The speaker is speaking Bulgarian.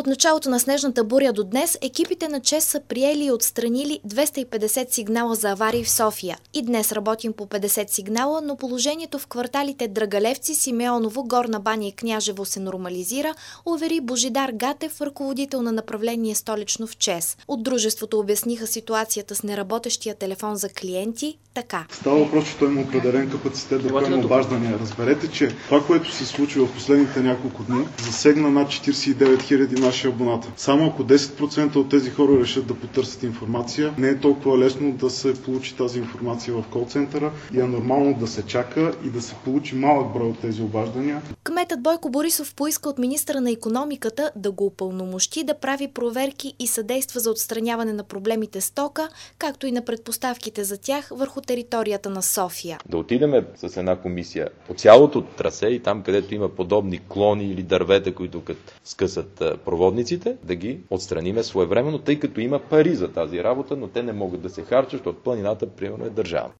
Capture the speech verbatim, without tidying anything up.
От началото на снежната буря до днес екипите на ЧЕЗ са приели и отстранили двеста и петдесет сигнала за аварии в София. И днес работим по петдесет сигнала, но положението в кварталите Драгалевци, Симеоново, Горна баня и Княжево се нормализира, увери Божидар Гатев, ръководител на направление Столично в ЧЕЗ. От дружеството обясниха ситуацията с неработещия телефон за клиенти така. Става въпрос, че той има определен капацитет да поема обаждания. Разберете, че това, което се случва в последните няколко дни, засегна над четиридесет и девет хиляди наши абоната. Само ако десет процента от тези хора решат да потърсят информация, не е толкова лесно да се получи тази информация в кол-центъра и е нормално да се чака и да се получи малък брой от тези обаждания. Кметът Бойко Борисов поиска от министъра на икономиката да го упълномощи да прави проверки и съдейства за отстраняване на проблемите с тока, както и на предпоставките за тях върху територията на София. Да отидем с една комисия по цялото трасе и там, където има подобни клони или дървета, които като скъсат проводниците, да ги отстраниме своевременно, тъй като има пари за тази работа, но те не могат да се харчат, защото планината примерно е държавна.